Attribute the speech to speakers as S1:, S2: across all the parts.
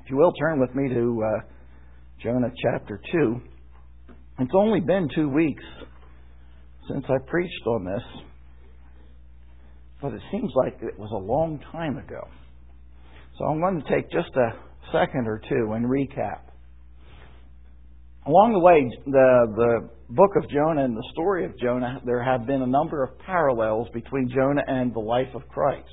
S1: If you will, turn with me to Jonah chapter 2. It's only been 2 weeks since I preached on this, but it seems like it was a long time ago. So I'm going to take just a second or two and recap. Along the way, the book of Jonah and the story of Jonah, there have been a number of parallels between Jonah and the life of Christ.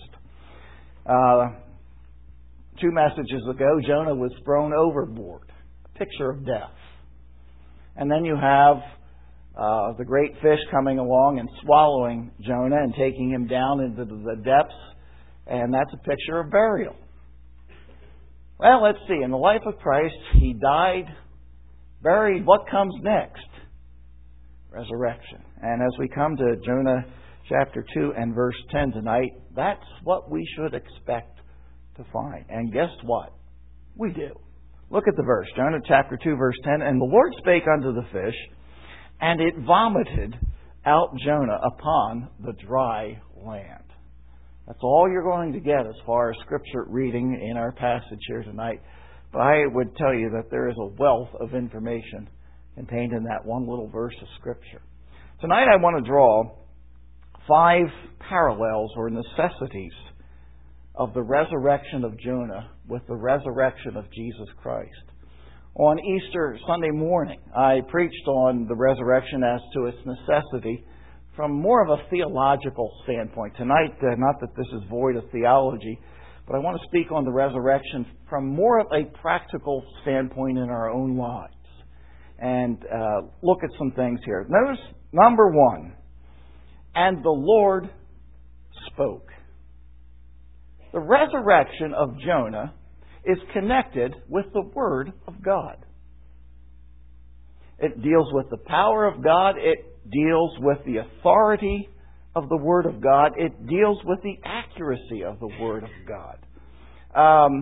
S1: 2 messages ago, Jonah was thrown overboard, a picture of death. And then you have the great fish coming along and swallowing Jonah and taking him down into the depths, and that's a picture of burial. Well, let's see. In the life of Christ, He died, buried. What comes next? Resurrection. And as we come to Jonah chapter 2 and verse 10 tonight, that's what we should expect to find. And guess what? We do. Look at the verse. Jonah chapter 2 verse 10. And the Lord spake unto the fish, and it vomited out Jonah upon the dry land. That's all you're going to get as far as scripture reading in our passage here tonight. But I would tell you that there is a wealth of information contained in that one little verse of scripture. Tonight I want to draw 5 parallels or necessities of the resurrection of Jonah with the resurrection of Jesus Christ. On Easter Sunday morning, I preached on the resurrection as to its necessity from more of a theological standpoint. Tonight, not that this is void of theology, but I want to speak on the resurrection from more of a practical standpoint in our own lives. And look at some things here. Notice, number 1, and the Lord spoke. The resurrection of Jonah is connected with the Word of God. It deals with the power of God. It deals with the authority of the Word of God. It deals with the accuracy of the Word of God.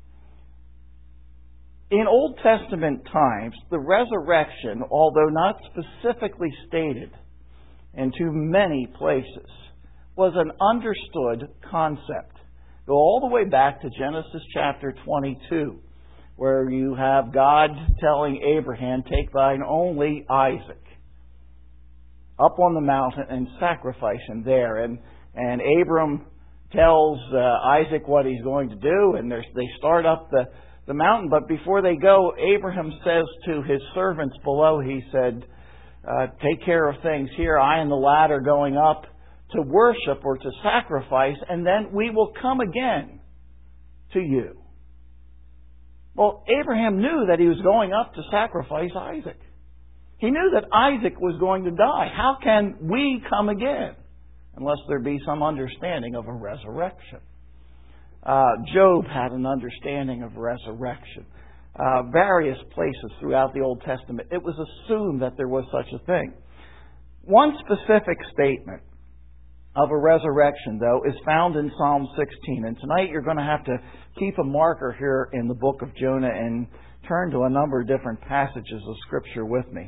S1: In Old Testament times, the resurrection, although not specifically stated in too many places, was an understood concept. Go all the way back to Genesis chapter 22, where you have God telling Abraham, take thine only Isaac up on the mountain and sacrifice him there. And Abram tells Isaac what he's going to do, and they start up the mountain. But before they go, Abraham says to his servants below, he said, take care of things here. I and the lad are going up to worship or to sacrifice, and then we will come again to you. Well, Abraham knew that he was going up to sacrifice Isaac. He knew that Isaac was going to die. How can we come again? Unless there be some understanding of a resurrection. Job had an understanding of resurrection. Various places throughout the Old Testament, it was assumed that there was such a thing. One specific statement of a resurrection, though, is found in Psalm 16. And tonight you're going to have to keep a marker here in the book of Jonah and turn to a number of different passages of Scripture with me.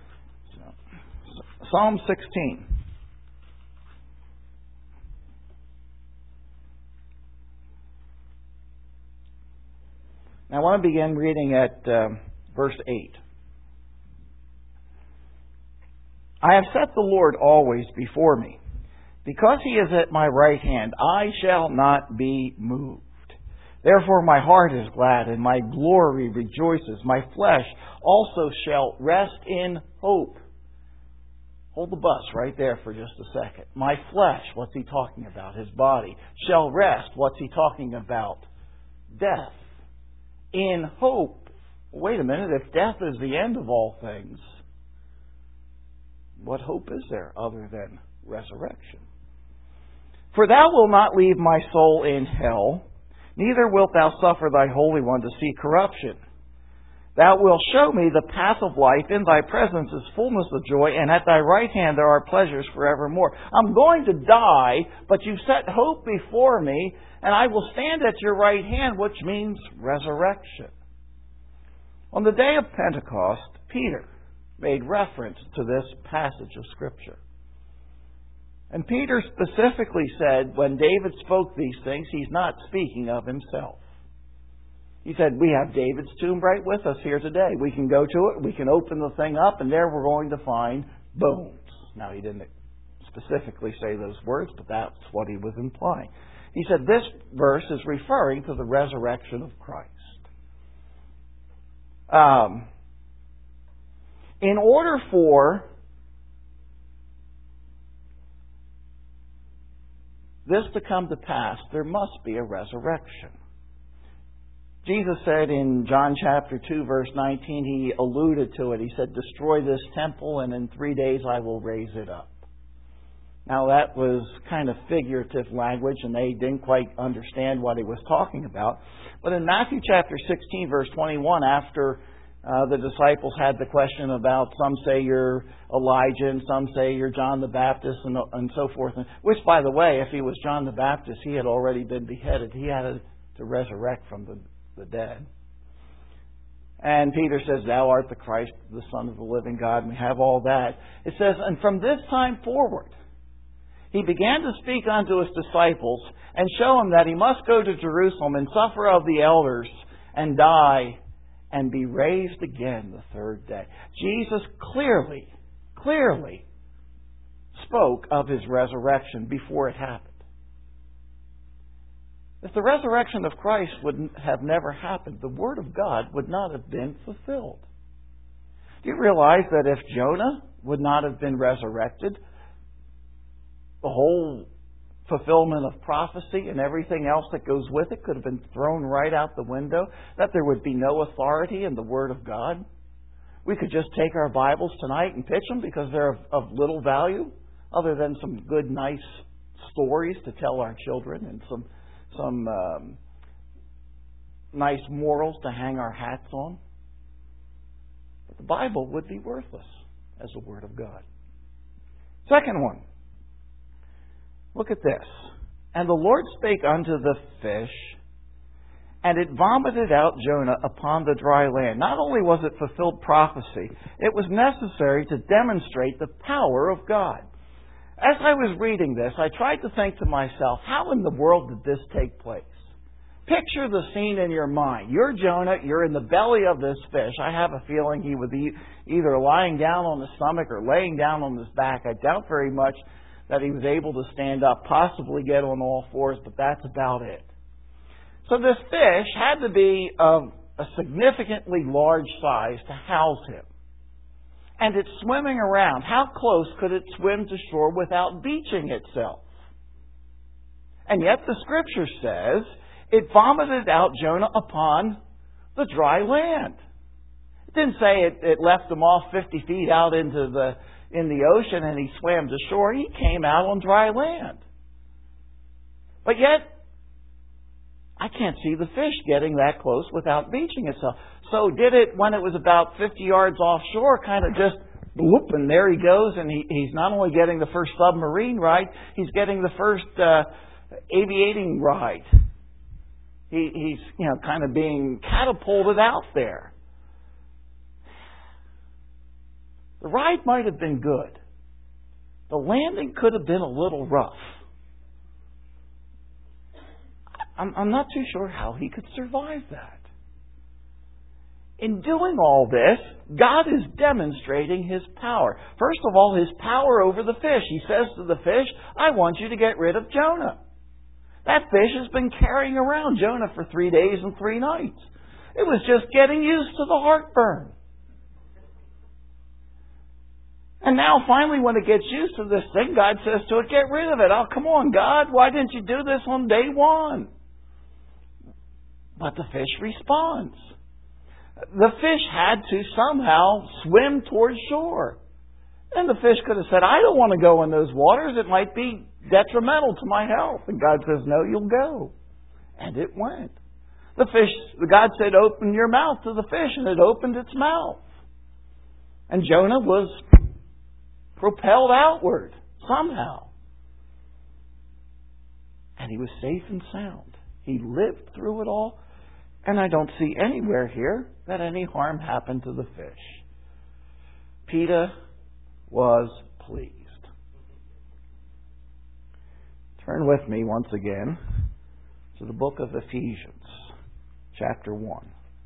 S1: Psalm 16. Now I want to begin reading at verse 8. I have set the Lord always before me. Because He is at my right hand, I shall not be moved. Therefore my heart is glad, and my glory rejoices. My flesh also shall rest in hope. Hold the bus right there for just a second. My flesh, what's he talking about? His body. Shall rest, what's he talking about? Death. In hope. Wait a minute, if death is the end of all things, what hope is there other than resurrection? For thou wilt not leave my soul in hell, neither wilt thou suffer thy Holy One to see corruption. Thou wilt show me the path of life. In thy presence is fullness of joy, and at thy right hand there are pleasures forevermore. I'm going to die, but you've set hope before me, and I will stand at your right hand, which means resurrection. On the day of Pentecost, Peter made reference to this passage of Scripture. And Peter specifically said when David spoke these things, he's not speaking of himself. He said, we have David's tomb right with us here today. We can go to it, we can open the thing up, and there we're going to find bones. Now, he didn't specifically say those words, but that's what he was implying. He said this verse is referring to the resurrection of Christ. In order for this to come to pass, there must be a resurrection. Jesus said in John chapter 2, verse 19, he alluded to it. He said, destroy this temple and in 3 days I will raise it up. Now that was kind of figurative language and they didn't quite understand what he was talking about. But in Matthew chapter 16, verse 21, after the disciples had the question about some say you're Elijah and some say you're John the Baptist and so forth. Which, by the way, if he was John the Baptist, he had already been beheaded. He had to resurrect from the dead. And Peter says, thou art the Christ, the Son of the living God. And we have all that. It says, and from this time forward, he began to speak unto his disciples and show them that he must go to Jerusalem and suffer of the elders and die and be raised again the third day. Jesus clearly spoke of his resurrection before it happened. If the resurrection of Christ would have never happened, the Word of God would not have been fulfilled. Do you realize that if Jonah would not have been resurrected, the whole fulfillment of prophecy and everything else that goes with it could have been thrown right out the window, that there would be no authority in the Word of God? We could just take our Bibles tonight and pitch them because they're of little value, other than some good, nice stories to tell our children and some nice morals to hang our hats on. But the Bible would be worthless as the Word of God. Second one. Look at this. And the Lord spake unto the fish, and it vomited out Jonah upon the dry land. Not only was it fulfilled prophecy, it was necessary to demonstrate the power of God. As I was reading this, I tried to think to myself, how in the world did this take place? Picture the scene in your mind. You're Jonah, you're in the belly of this fish. I have a feeling he was either lying down on his stomach or laying down on his back. I doubt very much that he was able to stand up, possibly get on all fours, but that's about it. So this fish had to be of a significantly large size to house him. And it's swimming around. How close could it swim to shore without beaching itself? And yet the Scripture says it vomited out Jonah upon the dry land. It didn't say it left him off 50 feet out in the ocean and he swam to shore. He came out on dry land. But yet, I can't see the fish getting that close without beaching itself. So did it, when it was about 50 yards offshore, kind of just bloop, and there he goes, and he's not only getting the first submarine ride, he's getting the first aviating ride. He's kind of being catapulted out there. The ride might have been good. The landing could have been a little rough. I'm not too sure how he could survive that. In doing all this, God is demonstrating His power. First of all, His power over the fish. He says to the fish, I want you to get rid of Jonah. That fish has been carrying around Jonah for 3 days and 3 nights. It was just getting used to the heartburn. And now finally when it gets used to this thing, God says to it, get rid of it. Oh, come on, God. Why didn't you do this on day 1? But the fish responds. The fish had to somehow swim towards shore. And the fish could have said, I don't want to go in those waters. It might be detrimental to my health. And God says, no, you'll go. And it went. God said, open your mouth to the fish. And it opened its mouth. And Jonah was propelled outward somehow. And he was safe and sound. He lived through it all. And I don't see anywhere here that any harm happened to the fish. PETA was pleased. Turn with me once again to the book of Ephesians, chapter 1.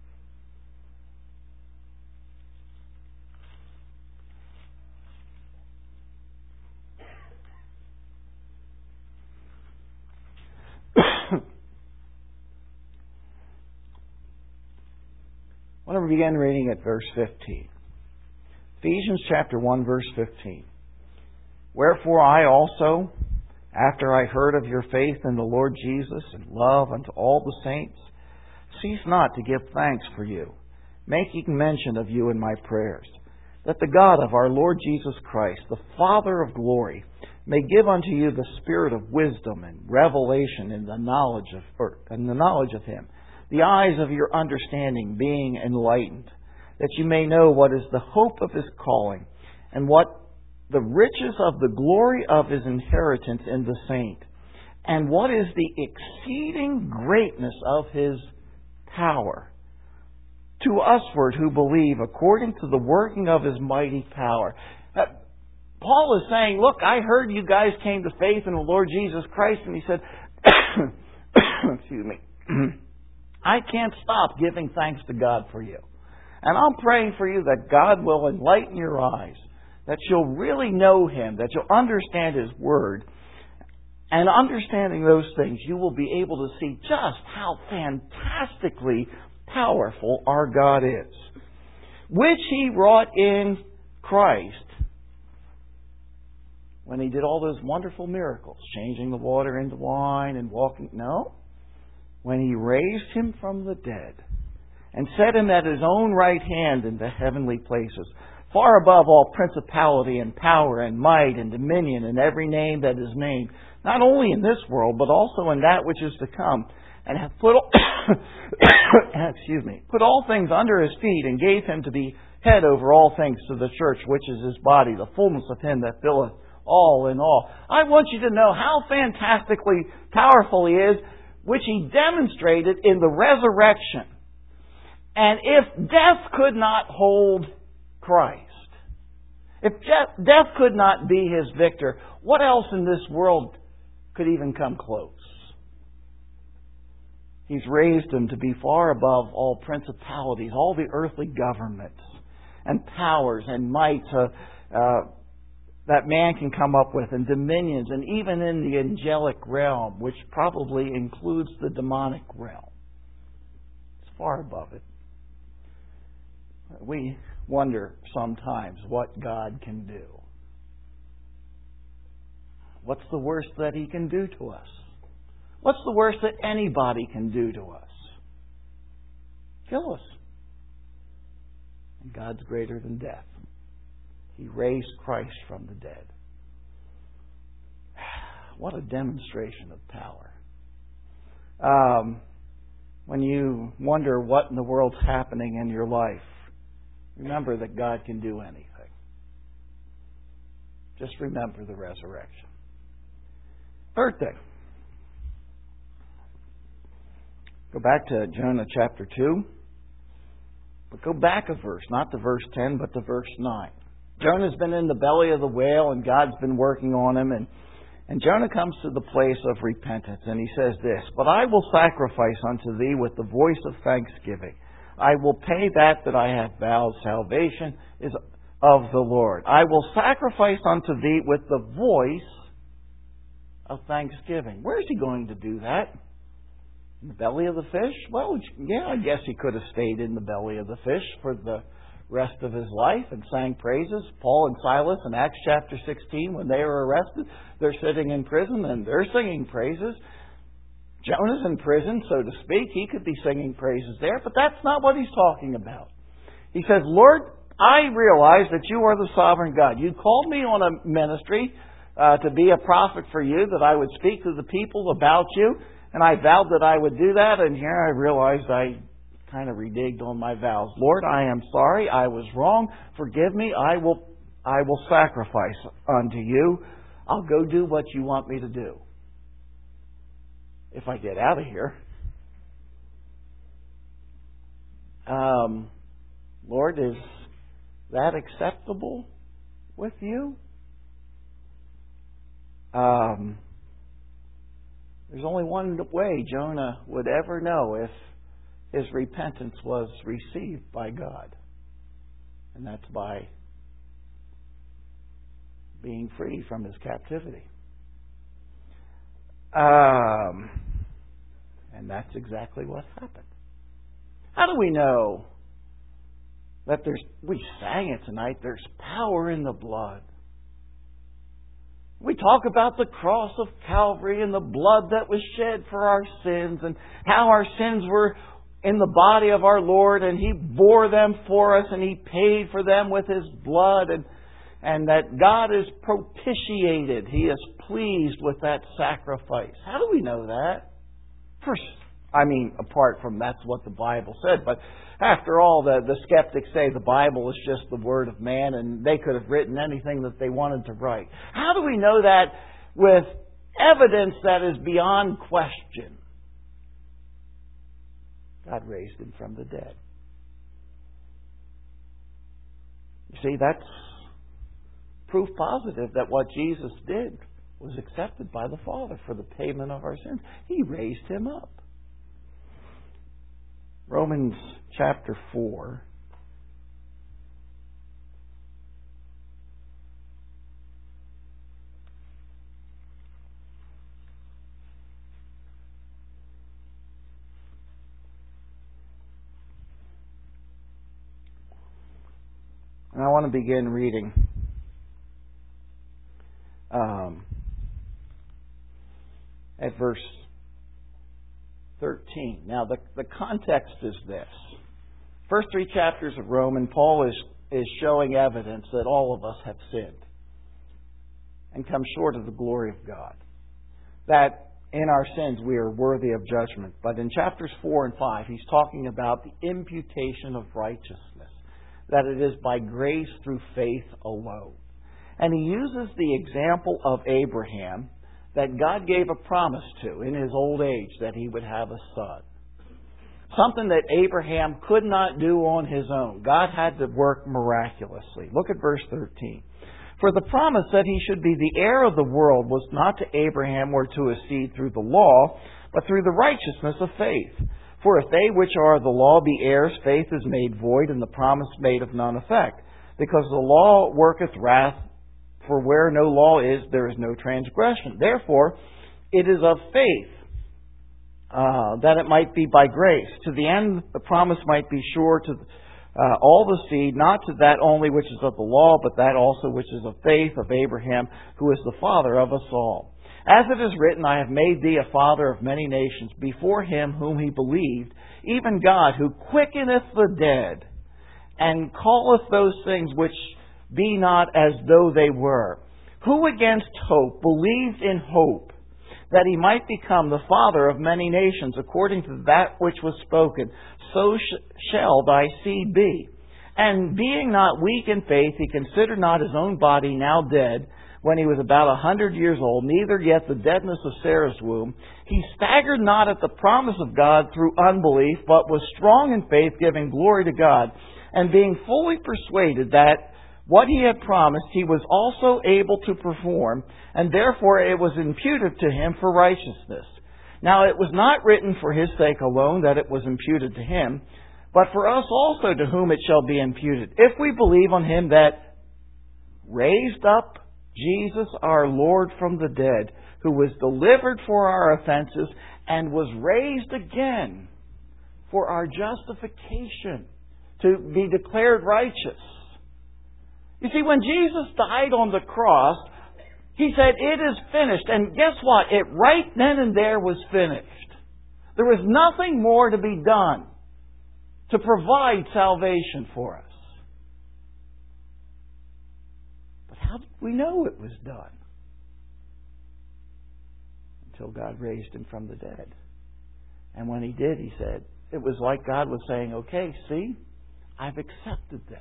S1: I want to begin reading at verse 15. Ephesians chapter 1, verse 15. Wherefore I also, after I heard of your faith in the Lord Jesus and love unto all the saints, cease not to give thanks for you, making mention of you in my prayers, that the God of our Lord Jesus Christ, the Father of glory, may give unto you the spirit of wisdom and revelation in the knowledge of Him, the eyes of your understanding being enlightened, that you may know what is the hope of His calling, and what the riches of the glory of His inheritance in the saint, and what is the exceeding greatness of His power to usward who believe, according to the working of His mighty power. Paul is saying, look, I heard you guys came to faith in the Lord Jesus Christ, and he said, excuse me, I can't stop giving thanks to God for you. And I'm praying for you that God will enlighten your eyes, that you'll really know Him, that you'll understand His Word. And understanding those things, you will be able to see just how fantastically powerful our God is, which He wrought in Christ when He did all those wonderful miracles, changing the water into wine and walking. No. When He raised Him from the dead and set Him at His own right hand in the heavenly places, far above all principality and power and might and dominion and every name that is named, not only in this world, but also in that which is to come, and hath put put all things under His feet, and gave Him to be head over all things to the church, which is His body, the fullness of Him that filleth all in all. I want you to know how fantastically powerful He is, which He demonstrated in the resurrection. And if death could not hold Christ, if death could not be His victor, what else in this world could even come close? He's raised Him to be far above all principalities, all the earthly governments and powers and mights that man can come up with, and dominions, and even in the angelic realm, which probably includes the demonic realm. It's far above it. We wonder sometimes what God can do. What's the worst that He can do to us? What's the worst that anybody can do to us? Kill us. And God's greater than death. He raised Christ from the dead. What a demonstration of power. When you wonder what in the world's happening in your life, remember that God can do anything. Just remember the resurrection. Third thing. Go back to Jonah chapter 2. But go back a verse, not to verse 10, but to verse 9. Jonah's been in the belly of the whale, and God's been working on him. And Jonah comes to the place of repentance, and he says this, But I will sacrifice unto thee with the voice of thanksgiving. I will pay that I have vowed. Salvation is of the Lord. I will sacrifice unto thee with the voice of thanksgiving. Where is he going to do that? In the belly of the fish? Well, yeah, I guess he could have stayed in the belly of the fish for the rest of his life and sang praises. Paul and Silas in Acts chapter 16, when they were arrested, they're sitting in prison and they're singing praises. Jonah's in prison, so to speak. He could be singing praises there, but that's not what he's talking about. He says, Lord, I realize that you are the sovereign God. You called me on a ministry to be a prophet for you, that I would speak to the people about you, and I vowed that I would do that, and here I realized I kind of reneged on my vows. Lord, I am sorry. I was wrong. Forgive me. I will sacrifice unto you. I'll go do what you want me to do. If I get out of here. Lord, is that acceptable with you? There's only one way Jonah would ever know if his repentance was received by God. And that's by being free from his captivity. And that's exactly what happened. How do we know that we sang it tonight, there's power in the blood? We talk about the cross of Calvary and the blood that was shed for our sins and how our sins were in the body of our Lord and He bore them for us and He paid for them with His blood and that God is propitiated. He is pleased with that sacrifice. How do we know that? First, apart from that's what the Bible said, but after all, the skeptics say the Bible is just the word of man and they could have written anything that they wanted to write. How do we know that with evidence that is beyond question? God raised Him from the dead. You see, that's proof positive that what Jesus did was accepted by the Father for the payment of our sins. He raised Him up. Romans chapter 4. And I want to begin reading at verse 13. Now, the context is this. First 3 chapters of Romans, Paul is showing evidence that all of us have sinned and come short of the glory of God. That in our sins we are worthy of judgment. But in chapters 4 and 5, he's talking about the imputation of righteousness. That it is by grace through faith alone. And he uses the example of Abraham that God gave a promise to in his old age that he would have a son. Something that Abraham could not do on his own. God had to work miraculously. Look at verse 13. For the promise that he should be the heir of the world was not to Abraham or to his seed through the law, but through the righteousness of faith. For if they which are of the law be heirs, faith is made void, and the promise made of none effect. Because the law worketh wrath, for where no law is, there is no transgression. Therefore, it is of faith, that it might be by grace. To the end the promise might be sure to all the seed, not to that only which is of the law, but that also which is of faith of Abraham, who is the father of us all. As it is written, I have made thee a father of many nations, before him whom he believed, even God, who quickeneth the dead, and calleth those things which be not as though they were, who against hope believed in hope, that he might become the father of many nations, according to that which was spoken, so shall thy seed be. And being not weak in faith, he considered not his own body now dead, when he was about 100 years old, neither yet the deadness of Sarah's womb. He staggered not at the promise of God through unbelief, but was strong in faith, giving glory to God, and being fully persuaded that what he had promised he was also able to perform, and therefore it was imputed to him for righteousness. Now it was not written for his sake alone that it was imputed to him, but for us also to whom it shall be imputed, if we believe on him that raised up Jesus our Lord from the dead, who was delivered for our offenses and was raised again for our justification, to be declared righteous. You see, when Jesus died on the cross, He said, it is finished. And guess what? It right then and there was finished. There was nothing more to be done to provide salvation for us. But how did we know it was done? Until God raised Him from the dead. And when He did, He said, it was like God was saying, okay, see, I've accepted this.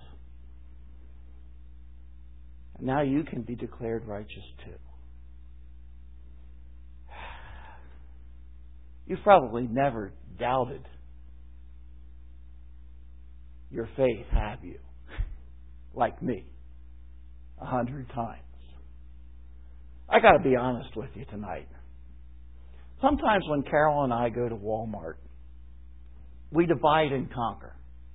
S1: And now you can be declared righteous too. You've probably never doubted your faith, have you? Like me. 100 times. I got to be honest with you tonight. Sometimes when Carol and I go to Walmart, we divide and conquer.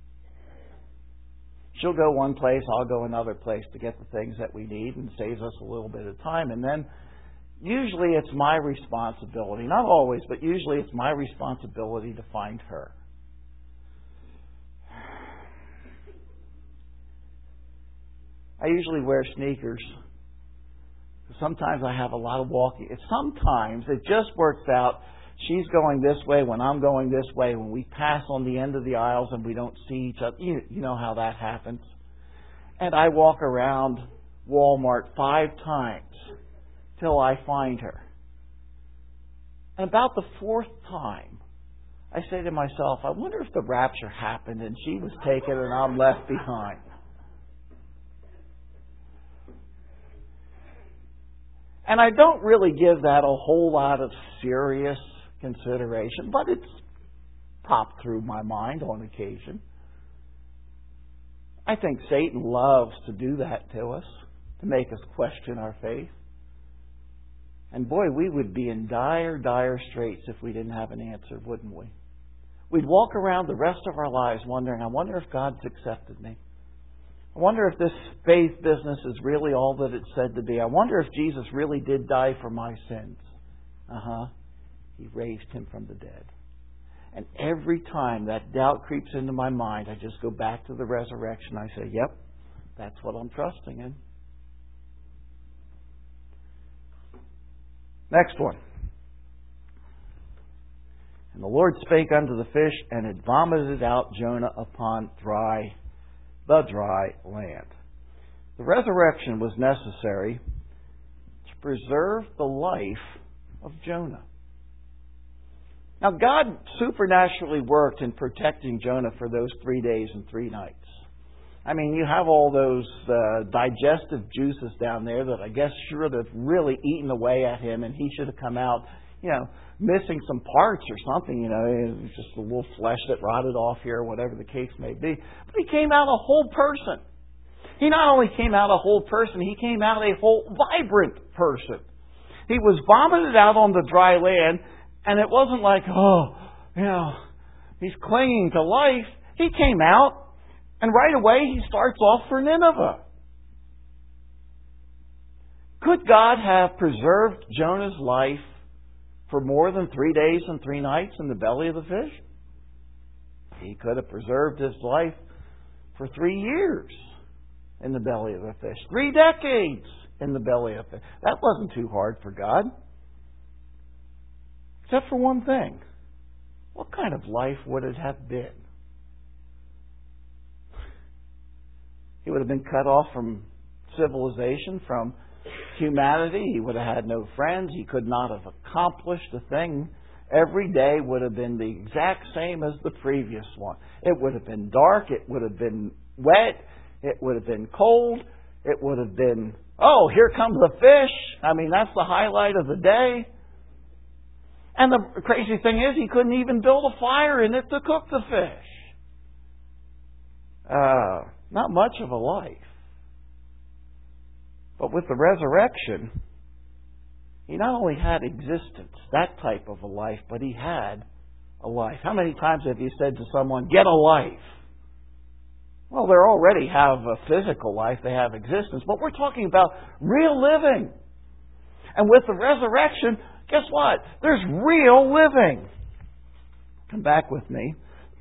S1: She'll go one place, I'll go another place to get the things that we need, and saves us a little bit of time. And then usually it's my responsibility, not always, but usually it's my responsibility to find her. I usually wear sneakers. Sometimes I have a lot of walking. Sometimes it just works out. She's going this way when I'm going this way. When we pass on the end of the aisles and we don't see each other. You know how that happens. And I walk around Walmart 5 times till I find her. And about the 4th time, I say to myself, I wonder if the rapture happened and she was taken and I'm left behind. And I don't really give that a whole lot of serious consideration, but it's popped through my mind on occasion. I think Satan loves to do that to us, to make us question our faith. And boy, we would be in dire, dire straits if we didn't have an answer, wouldn't we? We'd walk around the rest of our lives wondering, I wonder if God's accepted me. I wonder if this faith business is really all that it's said to be. I wonder if Jesus really did die for my sins. He raised Him from the dead. And every time that doubt creeps into my mind, I just go back to the resurrection. I say, yep, that's what I'm trusting in. Next one. And the Lord spake unto the fish, and it vomited out Jonah upon the dry land. The resurrection was necessary to preserve the life of Jonah. Now, God supernaturally worked in protecting Jonah for those 3 days and 3 nights. I mean, you have all those digestive juices down there that I guess should have really eaten away at him, and he should have come out, missing some parts or something, it was just a little flesh that rotted off here, or whatever the case may be. But he came out a whole person. He not only came out a whole person, he came out a whole vibrant person. He was vomited out on the dry land, and it wasn't like, he's clinging to life. He came out, and right away he starts off for Nineveh. Could God have preserved Jonah's life for more than 3 days and 3 nights in the belly of the fish? He could have preserved his life for 3 years in the belly of the fish. 3 decades in the belly of the fish. That wasn't too hard for God. Except for one thing. What kind of life would it have been? He would have been cut off from civilization, from humanity. He would have had no friends. He could not have accomplished a thing. Every day would have been the exact same as the previous one. It would have been dark. It would have been wet. It would have been cold. It would have been, here comes the fish. I mean, that's the highlight of the day. And the crazy thing is, he couldn't even build a fire in it to cook the fish. Not much of a life. But with the resurrection, he not only had existence, that type of a life, but he had a life. How many times have you said to someone, get a life? Well, they already have a physical life, they have existence, but we're talking about real living. And with the resurrection, guess what? There's real living. Come back with me.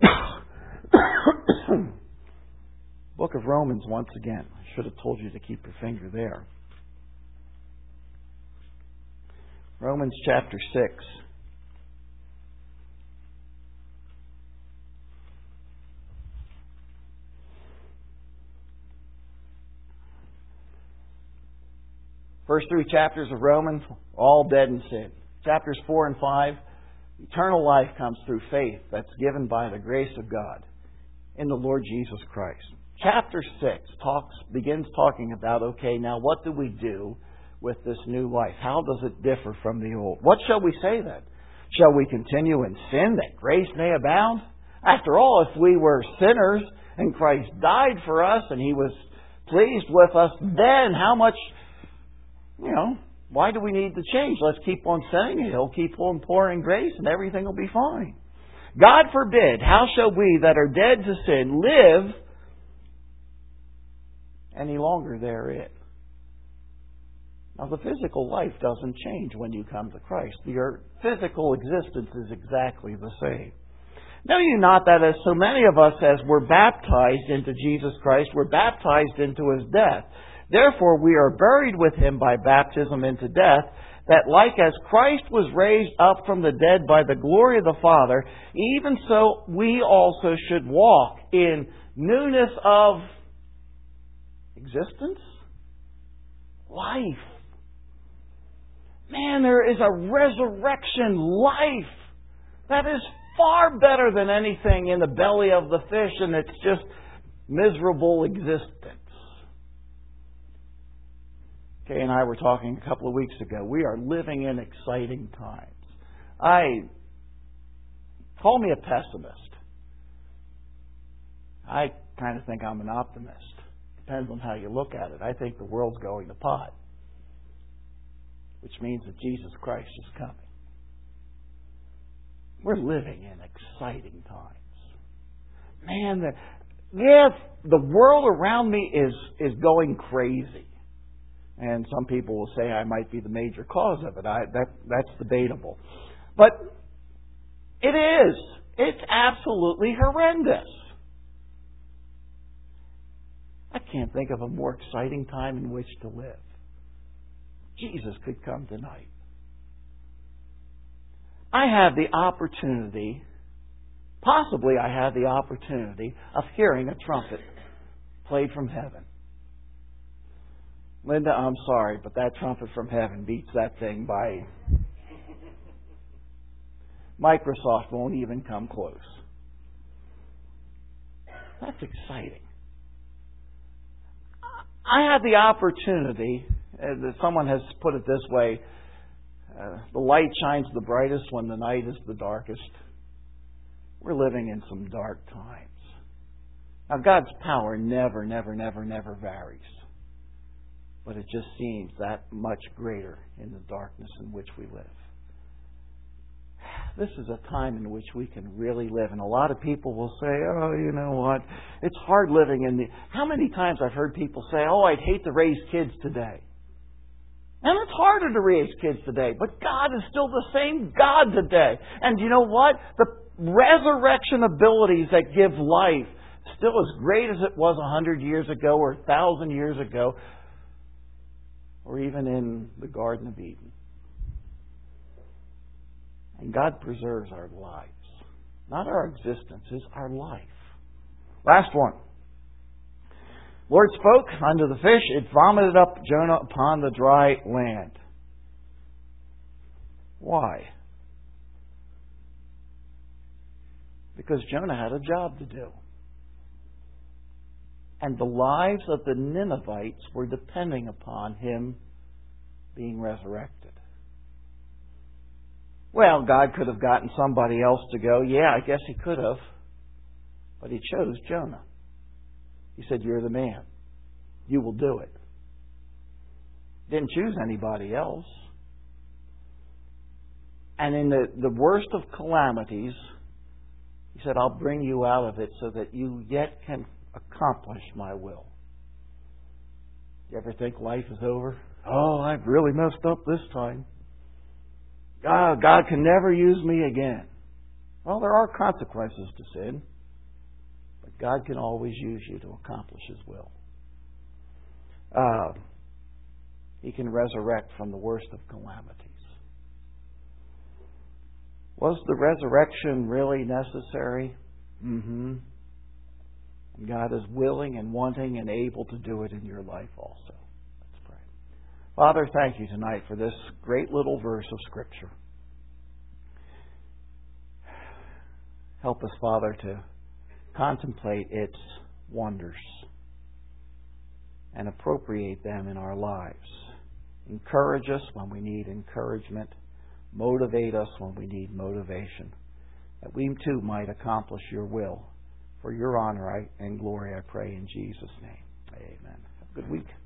S1: Book of Romans once again. I should have told you to keep your finger there. Romans chapter 6. First 3 chapters of Romans, all dead in sin. Chapters 4 and 5, eternal life comes through faith that's given by the grace of God in the Lord Jesus Christ. Chapter 6 begins talking about, now what do we do with this new life? How does it differ from the old? What shall we say then? Shall we continue in sin that grace may abound? After all, if we were sinners and Christ died for us and He was pleased with us, then how much, why do we need to change? Let's keep on sinning. He'll keep on pouring grace and everything will be fine. God forbid, how shall we that are dead to sin live any longer therein? Now, the physical life doesn't change when you come to Christ. Your physical existence is exactly the same. Know you not that as so many of us as were baptized into Jesus Christ, were baptized into His death. Therefore we are buried with Him by baptism into death, that like as Christ was raised up from the dead by the glory of the Father, even so we also should walk in newness of existence? Life. Man, there is a resurrection life that is far better than anything in the belly of the fish, and it's just miserable existence. Kay and I were talking a couple of weeks ago. We are living in exciting times. Call me a pessimist. I kind of think I'm an optimist. Depends on how you look at it. I think the world's going to pot, which means that Jesus Christ is coming. We're living in exciting times. Man, the world around me is going crazy. And some people will say I might be the major cause of it. That's debatable. But it is. It's absolutely horrendous. I can't think of a more exciting time in which to live. Jesus could come tonight. I have the opportunity, possibly I have the opportunity of hearing a trumpet played from heaven. Linda, I'm sorry, but that trumpet from heaven beats that thing by... Microsoft won't even come close. That's exciting. I have the opportunity, someone has put it this way, the light shines the brightest when the night is the darkest. We're living in some dark times. Now, God's power never varies. But it just seems that much greater in the darkness in which we live. This is a time in which we can really live. And a lot of people will say, oh, you know what? It's hard living in the... How many times I've heard people say, oh, I'd hate to raise kids today. And it's harder to raise kids today. But God is still the same God today. And you know what? The resurrection abilities that give life, still as great as it was 100 years ago or 1,000 years ago, or even in the Garden of Eden. And God preserves our lives. Not our existences, our life. Last one. Lord spoke unto the fish, it vomited up Jonah upon the dry land. Why? Because Jonah had a job to do. And the lives of the Ninevites were depending upon him being resurrected. Well, God could have gotten somebody else to go. Yeah, I guess He could have. But He chose Jonah. He said, you're the man. You will do it. Didn't choose anybody else. And in the worst of calamities, He said, I'll bring you out of it so that you yet can accomplish my will. You ever think life is over? Oh, I've really messed up this time. God can never use me again. Well, there are consequences to sin. But God can always use you to accomplish His will. He can resurrect from the worst of calamities. Was the resurrection really necessary? Mm-hmm. And God is willing and wanting and able to do it in your life also. Let's pray. Father, thank You tonight for this great little verse of Scripture. Help us, Father, to contemplate its wonders and appropriate them in our lives. Encourage us when we need encouragement. Motivate us when we need motivation. That we too might accomplish Your will. For Your honor and glory, I pray in Jesus' name. Amen. Have a good week.